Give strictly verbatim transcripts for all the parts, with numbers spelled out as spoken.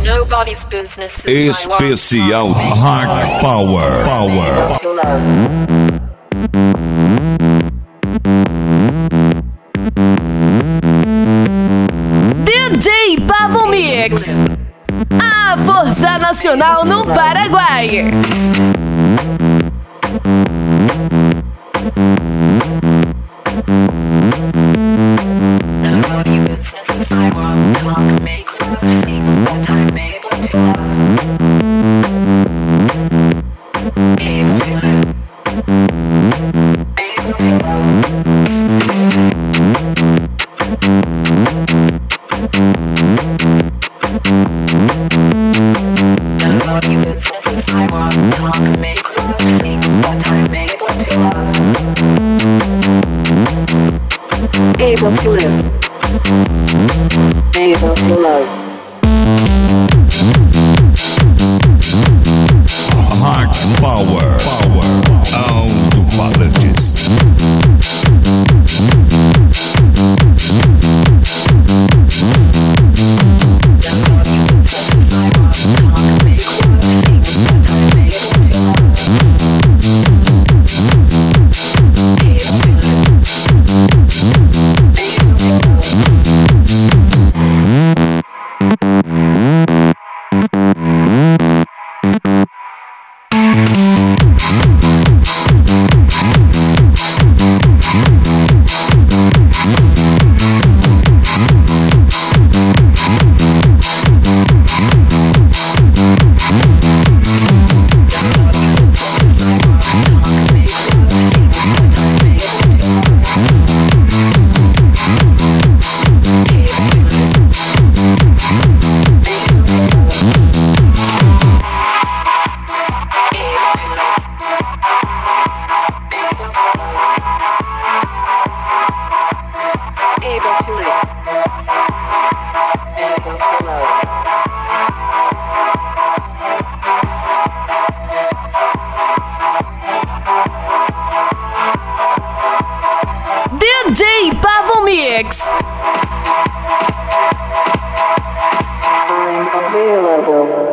Nobody's business is Especial Hard Power. Power. D J Pavo Mix, a força nacional no Paraguai. Nobody's business if I want to talk, make love, sing, but I'm able to love. Able to love. Able to love. Nobody's business if I want to talk, make love, sing, but I'm able to love. Able to live. Able to love. Hard Power. Power. Alto-falantes. D J Pavo Mix. I'm available.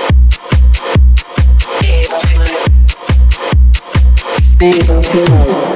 Able to love.